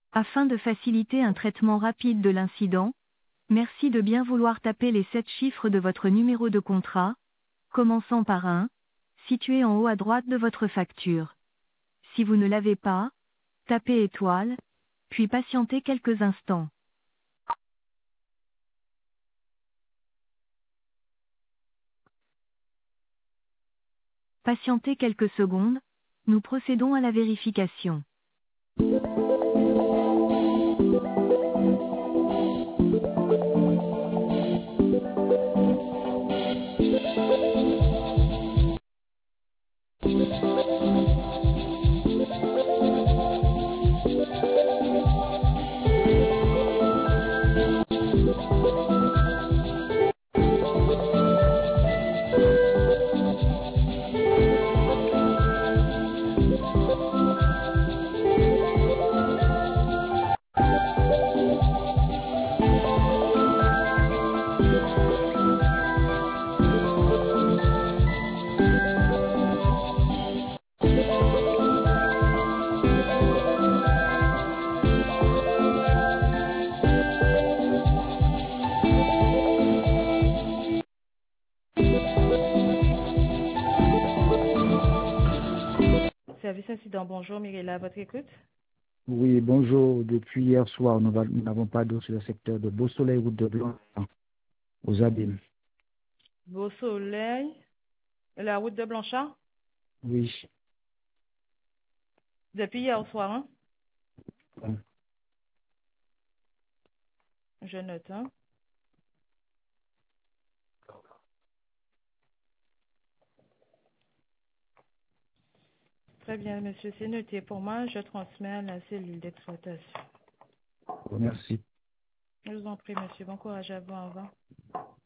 Afin de faciliter un traitement rapide de l'incident, merci de bien vouloir taper les 7 chiffres de votre numéro de contrat, commençant par 1, situé en haut à droite de votre facture. Si vous ne l'avez pas, tapez étoile, puis patientez quelques instants. Patientez quelques secondes, nous procédons à la vérification. Service incident, bonjour Mirella, à votre écoute. Oui, bonjour. Depuis hier soir, nous n'avons pas d'eau sur le secteur de Beau-Soleil, route de Blanc, aux Abîmes. Beau soleil, la route de Blanchard, Oui. depuis hier soir, hein? Bon. Je note, hein? Très bien, monsieur, c'est noté pour moi, je transmets à la cellule d'exploitation. Merci. Je vous en prie, monsieur, bon courage à vous, au revoir.